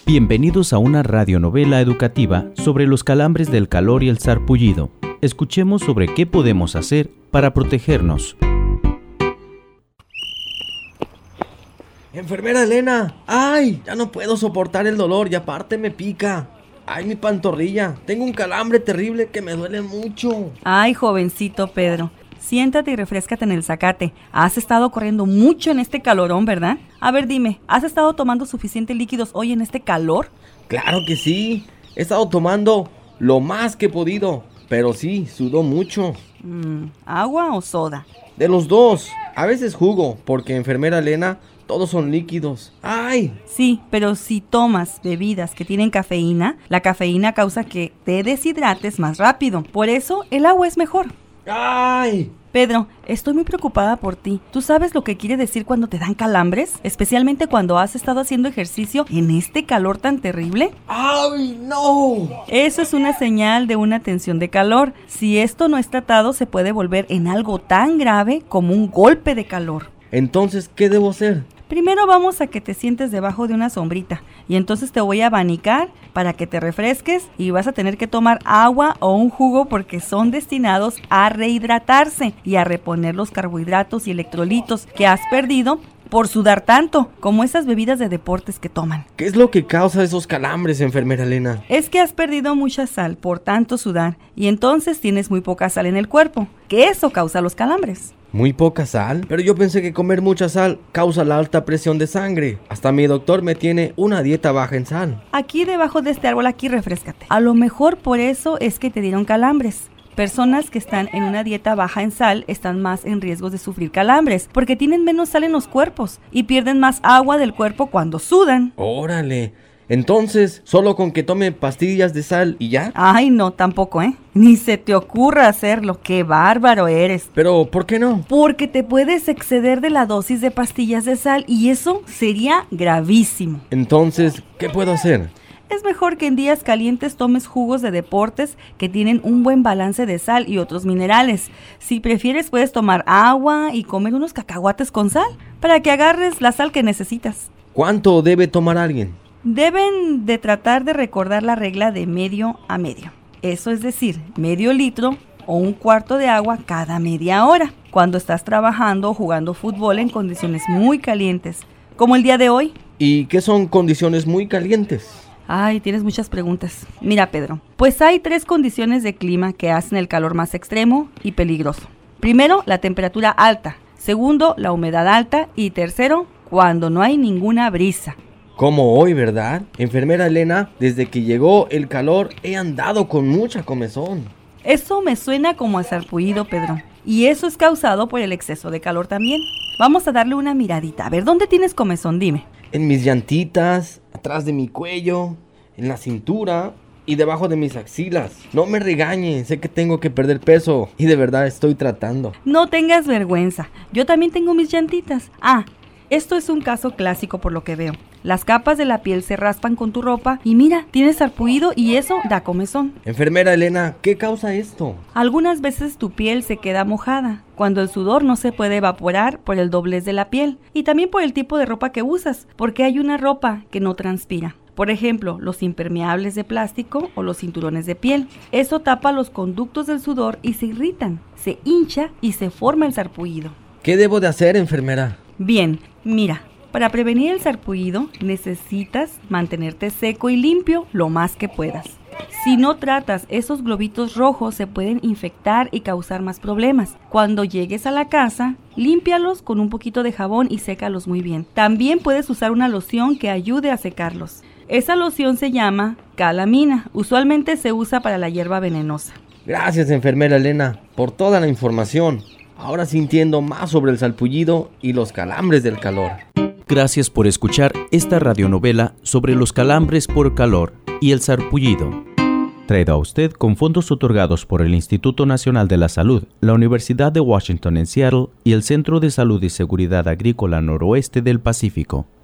Bienvenidos a una radionovela educativa sobre los calambres del calor y el sarpullido. Escuchemos sobre qué podemos hacer para protegernos. Enfermera Elena, ¡ay! Ya no puedo soportar el dolor y aparte me pica. ¡Ay, mi pantorrilla! Tengo un calambre terrible que me duele mucho. Ay, jovencito Pedro, siéntate y refréscate en el zacate. Has estado corriendo mucho en este calorón, ¿verdad? A ver, dime, ¿has estado tomando suficientes líquidos hoy en este calor? Claro que sí. He estado tomando lo más que he podido, pero sí, sudo mucho. ¿Agua o soda? De los dos. A veces jugo, porque enfermera Elena, todos son líquidos. ¡Ay! Sí, pero si tomas bebidas que tienen cafeína, la cafeína causa que te deshidrates más rápido. Por eso, el agua es mejor. ¡Ay! Pedro, estoy muy preocupada por ti. ¿Tú sabes lo que quiere decir cuando te dan calambres? Especialmente cuando has estado haciendo ejercicio en este calor tan terrible. ¡Ay, no! Eso es una señal de una tensión de calor. Si esto no es tratado, se puede volver en algo tan grave como un golpe de calor. Entonces, ¿qué debo hacer? Primero vamos a que te sientes debajo de una sombrita y entonces te voy a abanicar para que te refresques y vas a tener que tomar agua o un jugo porque son destinados a rehidratarse y a reponer los carbohidratos y electrolitos que has perdido por sudar tanto, como esas bebidas de deportes que toman. ¿Qué es lo que causa esos calambres, enfermera Elena? Es que has perdido mucha sal por tanto sudar y entonces tienes muy poca sal en el cuerpo, que eso causa los calambres. ¿Muy poca sal? Pero yo pensé que comer mucha sal causa la alta presión de sangre. Hasta mi doctor me tiene una dieta baja en sal. Aquí debajo de este árbol, aquí refréscate. A lo mejor por eso es que te dieron calambres. Personas que están en una dieta baja en sal están más en riesgo de sufrir calambres porque tienen menos sal en los cuerpos y pierden más agua del cuerpo cuando sudan. ¡Órale! Entonces, ¿solo con que tome pastillas de sal y ya? Ay, no, tampoco, Ni se te ocurra hacerlo. ¡Qué bárbaro eres! Pero, ¿por qué no? Porque te puedes exceder de la dosis de pastillas de sal y eso sería gravísimo. Entonces, ¿qué puedo hacer? Es mejor que en días calientes tomes jugos de deportes que tienen un buen balance de sal y otros minerales. Si prefieres, puedes tomar agua y comer unos cacahuates con sal para que agarres la sal que necesitas. ¿Cuánto debe tomar alguien? Deben de tratar de recordar la regla de medio a medio. Eso es decir, medio litro o un cuarto de agua cada media hora. Cuando estás trabajando o jugando fútbol en condiciones muy calientes, como el día de hoy. ¿Y qué son condiciones muy calientes? Ay, tienes muchas preguntas. Mira, Pedro, pues hay 3 condiciones de clima que hacen el calor más extremo y peligroso. Primero, la temperatura alta. Segundo, la humedad alta. Y tercero, cuando no hay ninguna brisa. Como hoy, ¿verdad? Enfermera Elena, desde que llegó el calor he andado con mucha comezón. Eso me suena como a sarpullido, Pedro. Y eso es causado por el exceso de calor también. Vamos a darle una miradita. A ver, ¿dónde tienes comezón? Dime. En mis llantitas, atrás de mi cuello, en la cintura y debajo de mis axilas. No me regañes, sé que tengo que perder peso y de verdad estoy tratando. No tengas vergüenza. Yo también tengo mis llantitas. Esto es un caso clásico por lo que veo. Las capas de la piel se raspan con tu ropa y mira, tienes sarpullido y eso da comezón. Enfermera Elena, ¿qué causa esto? Algunas veces tu piel se queda mojada, cuando el sudor no se puede evaporar por el doblez de la piel y también por el tipo de ropa que usas, porque hay una ropa que no transpira. Por ejemplo, los impermeables de plástico o los cinturones de piel. Eso tapa los conductos del sudor y se irritan, se hincha y se forma el sarpullido. ¿Qué debo de hacer, enfermera? Bien, mira, para prevenir el sarpullido necesitas mantenerte seco y limpio lo más que puedas. Si no tratas, esos globitos rojos se pueden infectar y causar más problemas. Cuando llegues a la casa, límpialos con un poquito de jabón y sécalos muy bien. También puedes usar una loción que ayude a secarlos. Esa loción se llama calamina. Usualmente se usa para la hierba venenosa. Gracias, enfermera Elena, por toda la información. Ahora sí entiendo más sobre el sarpullido y los calambres del calor. Gracias por escuchar esta radionovela sobre los calambres por calor y el sarpullido. Traído a usted con fondos otorgados por el Instituto Nacional de la Salud, la Universidad de Washington en Seattle y el Centro de Salud y Seguridad Agrícola Noroeste del Pacífico.